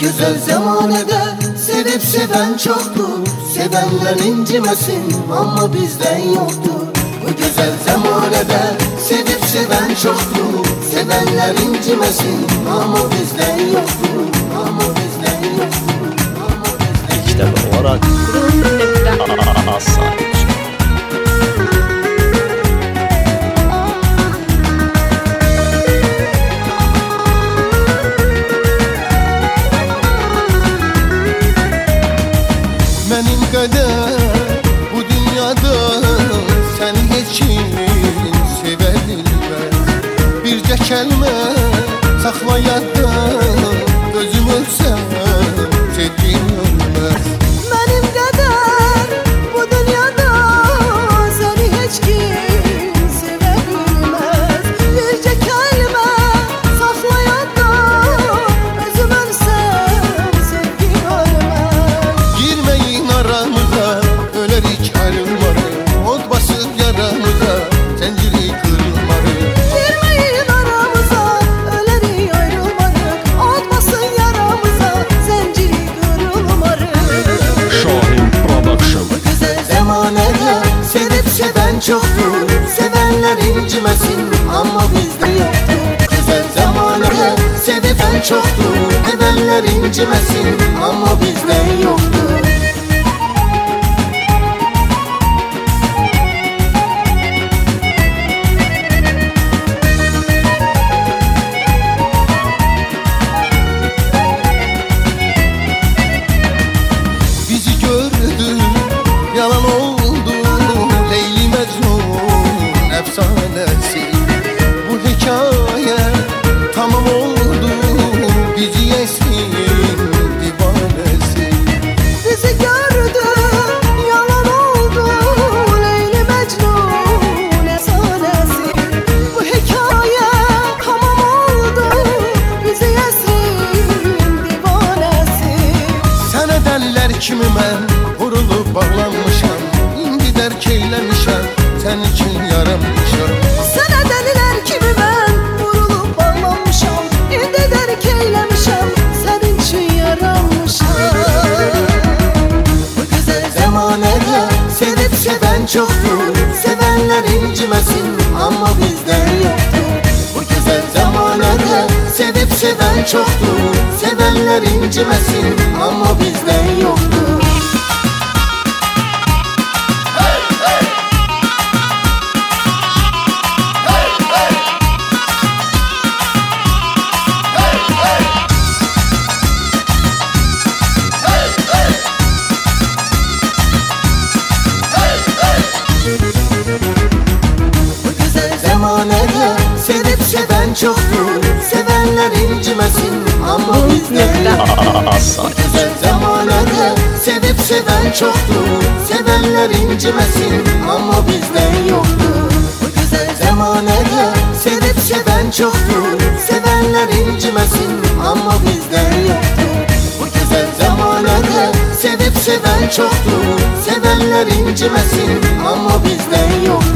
güzel zamanede sevip seven çoktu. Sevenler incimesin ama bizden yoktu. Bu güzel zamanede sevip seven çoktu. Sevenler incimesin ama bizden yoktu. Ama bizden yoktu. Ama bizden yoktu. İşte bu olarak asla. Benim kadar bu dünyada sen hiç kim sevə bilməz. Bircə kəlmə saxla yadda, özüm ölsəm sevgim ölməz. Benim kadar bu dünyada seni hiç kim sevebilmez. Birce kelime sakla yadda, özüm ölsem sevgim ölmez. Girmeyin aramıza, ölerik ayrılmarı. Od basıp yaramıza, zinciri kırılmarı. Girmeyin aramıza, ölerik ayrılmarık. Atmasın yaramıza, zinciri kırılmarık. Şahin Production. Bu güzel zamanede sevip seven çoktu. Sevenler incimesin ama bizde yoktu. Güzel zamanede sevip seven çoktu. Sevenler incimesin ama bizde yoktu. Bizi gördü, yalan oldu Leyli Mecnun efsanesi. Bu hikaye tamam oldu, bizi esmin divanesi. Bizi gördü, yalan oldu Leyli Mecnun efsanesi. Bu hikaye tamam oldu, bizi esrin divanesi. Sənə dəllər kimi mən vurulub bağlanmışam. İndi dərk eyləmişəm, sən üçün yaranmışam. Sana deliler kimi ben vurulup bağlanmışam. İndi derk eylemişem, senin için yaranmışam. Bu güzel zamanede sevip seven çoktu. Sevenler incimesin ama bizden yoktu. Bu güzel zamanede sevip seven çoktu. Sevenler incimesin ama bizden yoktu. Bu güzel zamanede sevip seven çoktu. Sevenler incimesin ama bizden yoktu. Asla. Bu güzel zamanede sevip seven çoktu. Sevenler incimesin ama bizden yoktu. Bu güzel zamanede sevip seven çoktu. Sevenler incimesin ama bizden yoktu. Bu güzel zamanede sevip seven çoktu. Sevenler incimesin ama bizden yoktu.